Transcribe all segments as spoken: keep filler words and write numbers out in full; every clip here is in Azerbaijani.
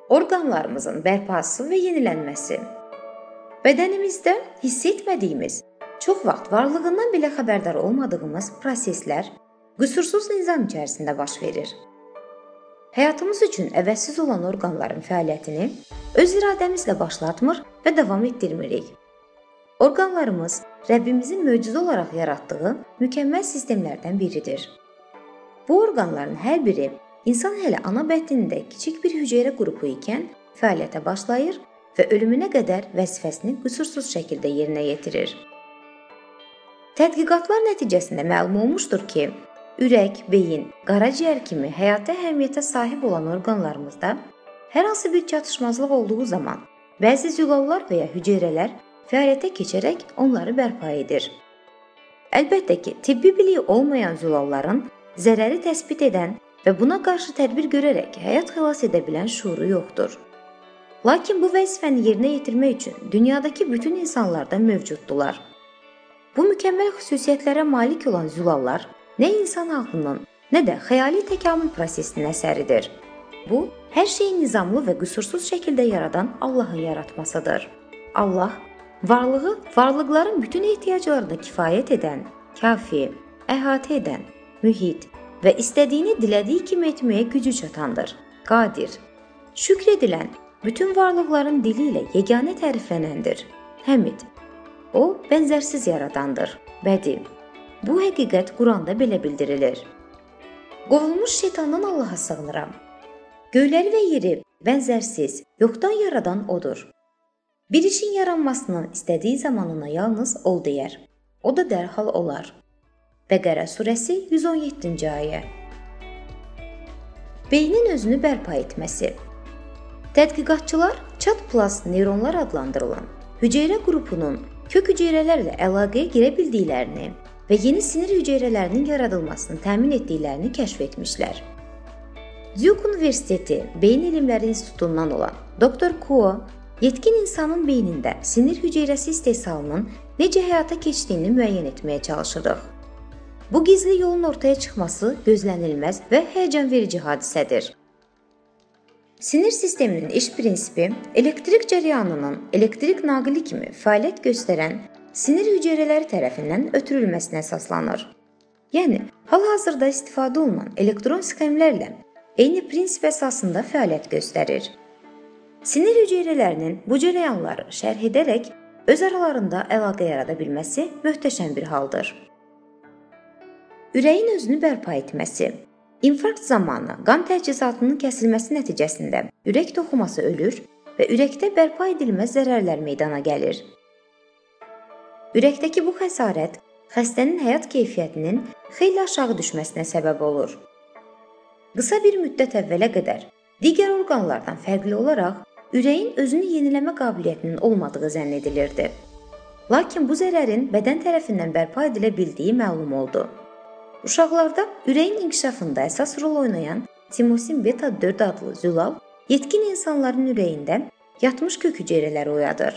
Orqanlarımızın bərpası və yenilənməsi. Bədənimizdə hiss etmədiyimiz, çox vaxt varlığından belə xəbərdar olmadığımız proseslər qüsursuz nizam içərisində baş verir. Həyatımız üçün əvəzsiz olan orqanların fəaliyyətini öz iradəmizlə başlatmır və davam etdirmirik. Orqanlarımız Rəbbimizin möcüzə olaraq yaratdığı mükəmməl sistemlərdən biridir. Bu orqanların hər biri insan hələ ana bətnində kiçik bir hüceyrə qrupu ikən fəaliyyətə başlayır və ölümünə qədər vəzifəsini qüsursuz şəkildə yerinə yetirir. Tədqiqatlar nəticəsində məlum olmuşdur ki, ürək, beyin, qaraciyər kimi həyati əhəmiyyətə sahib olan orqanlarımızda hər hansı bir çatışmazlıq olduğu zaman bəzi zülallar və ya hüceyrələr fəaliyyətə keçərək onları bərpa edir. Əlbəttə ki, tibbi biliyi olmayan zülalların zərəri təsbit edən və buna qarşı tədbir görərək həyat xilas edə bilən şuuru yoxdur. Lakin bu vəzifəni yerinə yetirmək üçün dünyadakı bütün insanlarda mövcuddular. Bu mükəmməl xüsusiyyətlərə malik olan zülallar nə insan ağlının, nə də xəyali təkamül prosesinin əsəridir. Bu, hər şeyi nizamlı və qüsursuz şəkildə yaradan Allahın yaratmasıdır. Allah, varlığı varlıqların bütün ehtiyaclarına kifayət edən, kafi, əhatə edən, mühit və istədiyini dilədiyi kimi etməyə gücü çatandır, qadir. Şükr edilən, bütün varlıqların dili ilə yeganə təriflənəndir, həmid. O, bənzərsiz yaradandır, bədi. Bu həqiqət Quranda belə bildirilir. Qovulmuş şeytandan Allaha sığınıram. Göyləri və yeri bənzərsiz, yoxdan yaradan odur. Bir işin yaranmasının istədiyi zamanına yalnız ol deyər. O da dərhal olar. Bəqərə surəsi yüz on yeddinci ayə. Beynin özünü bərpa etməsi. Tədqiqatçılar çat-plast neyronlar adlandırılan hüceyrə qrupunun kök hüceyrələrlə əlaqəyə girə bildiklərini və yeni sinir hüceyrələrinin yaradılmasını təmin etdiklərini kəşf etmişlər. Duke Universiteti Beyin Elmləri İnstitutundan olan doktor Kuo, yetkin insanın beynində sinir hüceyrəsi istehsalının necə həyata keçdiyini müəyyən etməyə çalışırıq. Bu gizli yolun ortaya çıxması gözlənilməz və həyəcanverici hadisədir. Sinir sisteminin iş prinsipi elektrik cərəyanının elektrik naqili kimi fəaliyyət göstərən sinir hüceyrələri tərəfindən ötürülməsinə əsaslanır. Yəni, hal-hazırda istifadə olunan elektron sxemlərlə eyni prinsip əsasında fəaliyyət göstərir. Sinir hüceyrələrinin bu cərəyanları şərh edərək öz aralarında əlaqə yarada bilməsi möhtəşəm bir haldır. Ürəyin özünü bərpa etməsi. İnfarkt zamanı qan təchizatının kəsilməsi nəticəsində ürək toxuması ölür və ürəkdə bərpa edilməz zərərlər meydana gəlir. Ürəkdəki bu xəsarət xəstənin həyat keyfiyyətinin xeyli aşağı düşməsinə səbəb olur. Qısa bir müddət əvvələ qədər digər orqanlardan fərqli olaraq ürəyin özünü yeniləmə qabiliyyətinin olmadığı zənn edilirdi. Lakin bu zərərin bədən tərəfindən bərpa edilə bildiyi məlum oldu. Uşaqlarda ürəyin inkişafında əsas rol oynayan timosin beta dörd adlı zülal yetkin insanların ürəyində yatmış kök hüceyrələri oyadır.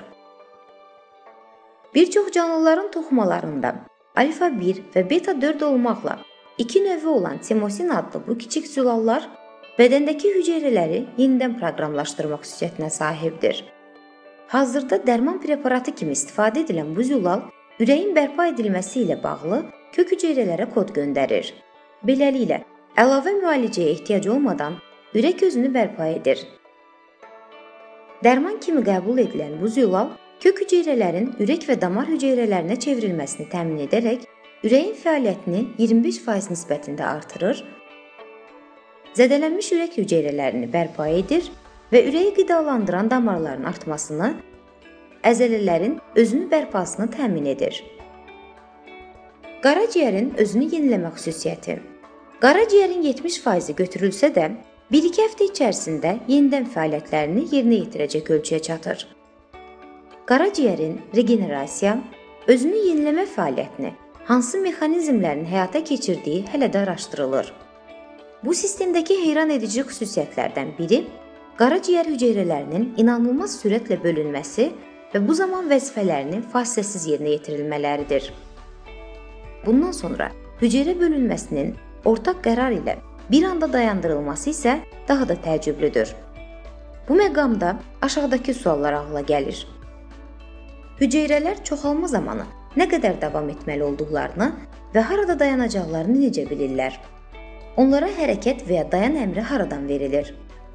Bir çox canlıların toxumalarında alfa bir və beta dörd olmaqla iki növü olan timosin adlı bu kiçik zülallar bədəndəki hüceyrələri yenidən proqramlaşdırmaq xüsusiyyətinə sahibdir. Hazırda dərman preparatı kimi istifadə edilən bu zülal ürəyin bərpa edilməsi ilə bağlı kök hüceyrələrə kod göndərir. Beləliklə, əlavə müalicəyə ehtiyac olmadan ürək özünü bərpa edir. Dərman kimi qəbul edilən bu zülal kök hüceyrələrin ürək və damar hüceyrələrinə çevrilməsini təmin edərək ürəyin fəaliyyətini iyirmi beş faiz nisbətində artırır, zədələnmiş ürək hüceyrələrini bərpa edir və ürəyi qidalandıran damarların artmasını, əzələlərin özünü bərpasını təmin edir. Qaraciyərin özünü yeniləmə xüsusiyyəti. Qaraciyərin yetmiş faizi götürülsə də, bir iki həftə içərisində yenidən fəaliyyətlərini yerinə yetirəcək ölçüyə çatır. Qaraciyərin regenerasiya, özünü yeniləmə fəaliyyətini hansı mexanizmlərin həyata keçirdiyi hələ də araşdırılır. Bu sistemdəki heyran edici xüsusiyyətlərdən biri qaraciyər hüceyrələrinin inanılmaz sürətlə bölünməsi və bu zaman vəzifələrini fasiləsiz yerinə yetirilmələridir. Bundan sonra hüceyrə bölünməsinin ortaq qərar ilə bir anda dayandırılması isə daha da təəccüblüdür. Bu məqamda aşağıdakı suallar ağla gəlir. Hüceyrələr çoxalma zamanı nə qədər davam etməli olduqlarını və harada dayanacaqlarını necə bilirlər? Onlara hərəkət və ya dayan əmri haradan verilir?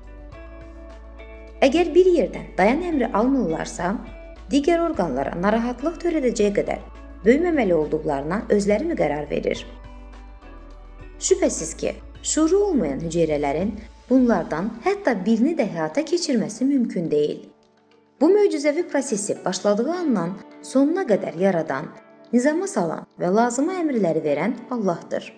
Əgər bir yerdən dayan əmri almırlarsa, digər orqanlara narahatlıq törədəcəyi qədər böyüməməli olduqlarına özləri mi qərar verir? Şübhəsiz ki, şuuru olmayan hüceyrələrin bunlardan hətta birini də həyata keçirməsi mümkün deyil. Bu möcüzəvi prosesi başladığı andan sonuna qədər yaradan, nizama salan və lazımi əmrləri verən Allahdır.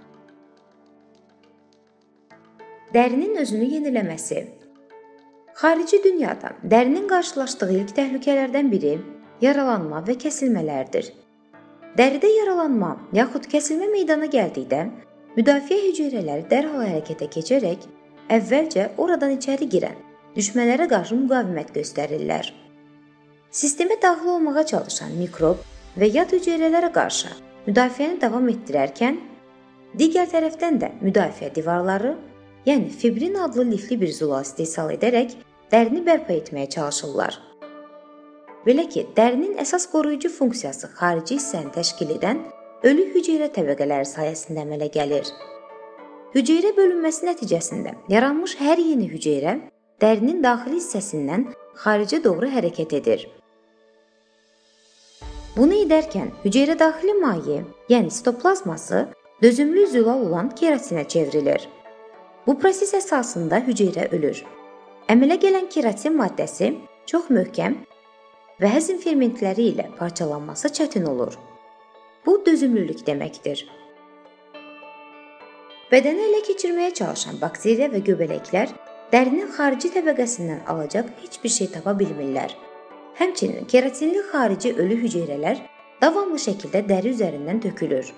Dərinin özünü yeniləməsi. Xarici dünyada dərinin qarşılaşdığı ilk təhlükələrdən biri yaralanma və kəsilmələrdir. Dəridə yaralanma yaxud kəsilmə meydana gəldikdə, müdafiə hüceyrələri dərhal hərəkətə keçərək əvvəlcə oradan içəri girən düşmənlərə qarşı müqavimət göstərirlər. Sistemə daxil olmağa çalışan mikrob və yad hüceyrələrə qarşı müdafiəni davam etdirərkən, digər tərəfdən də müdafiə divarları, yəni fibrin adlı lifli bir zula istehsal edərək dərini bərpa etməyə çalışırlar. Belə ki, dərinin əsas qoruyucu funksiyası xarici hissəni təşkil edən ölü hüceyrə təbəqələri sayəsində əmələ gəlir. Hüceyrə bölünməsi nəticəsində yaranmış hər yeni hüceyrə dərinin daxili hissəsindən xaricə doğru hərəkət edir. Bunu edərkən hüceyrə daxili maye, yəni sitoplazması dözümlü zülal olan keratinə çevrilir. Bu proses əsasında hüceyrə ölür. Əmələ gələn keratin maddəsi çox möhkəm və həzm fermentləri ilə parçalanması çətin olur. Bu dözümlülük deməkdir. Bədəni ələ keçirməyə çalışan bakteriya və göbələklər dərinin xarici təbəqəsindən alacaq heç bir şey tapa bilmirlər. Həmçinin keratinli xarici ölü hüceyrələr davamlı şəkildə dəri üzərindən tökülür.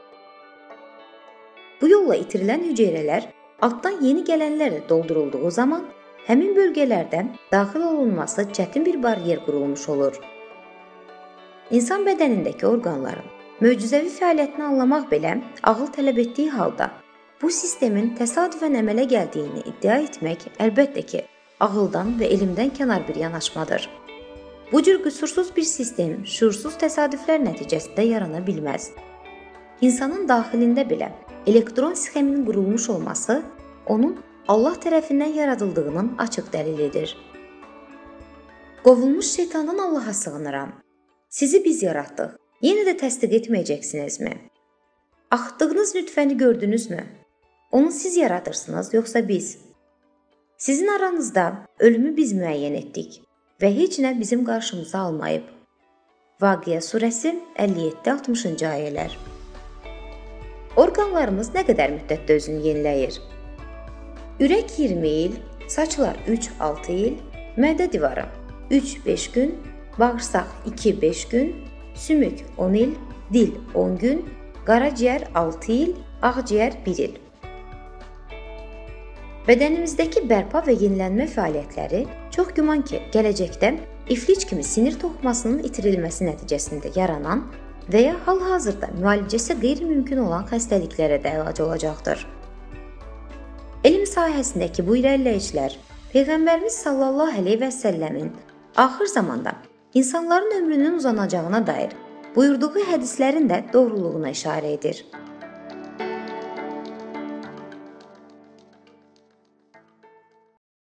Bu yolla itirilən hüceyrələr altdan yeni gələnlərlə doldurulduğu zaman həmin bölgələrdə daxil olunması çətin bir baryer qurulmuş olur. İnsan bədənindəki orqanların möcüzəvi fəaliyyətini anlamaq belə ağıl tələb etdiyi halda, bu sistemin təsadüfən əmələ gəldiyini iddia etmək əlbəttə ki, ağıldan və elmdən kənar bir yanaşmadır. Bu cür qüsursuz bir sistem şuursuz təsadüflər nəticəsində yarana bilməz. İnsanın daxilində belə elektron sxemin qurulmuş olması onun Allah tərəfindən yaradıldığının açıq dəlilidir. Qovulmuş şeytandan Allaha sığınıram. Sizi biz yaratdıq. Yenə də təsdiq etməyəcəksinizmi? Axıtdığınız nütfəni gördünüzmü? Onu siz yaradırsınız, yoxsa biz? Sizin aranızda ölümü biz müəyyən etdik və heç nə bizim qarşımıza almayıb. Vaqiə surəsi əlli yeddi altmışıncı ayələr. Orqanlarımız nə qədər müddətdə özünü yeniləyir? Ürək iyirmi il, saçlar üç altı il, mədə divarı üç beş gün, bağırsaq iki beş gün, sümük on il, dil on gün, qaraciyər altı il, ağciyər bir il. Bədənimizdəki bərpa və yenilənmə fəaliyyətləri çox güman ki, gələcəkdə iflic kimi sinir toxumasının itirilməsi nəticəsində yaranan və ya hal-hazırda müalicəsi qeyri-mümkün olan xəstəliklərə də əlac olacaqdır. Elm sahəsindəki bu irəliləyişlər Peyğəmbərimiz sallallahu əleyhi və səlləmin axır zamanda insanların ömrünün uzanacağına dair buyurduğu hədislərin də doğruluğuna işarə edir.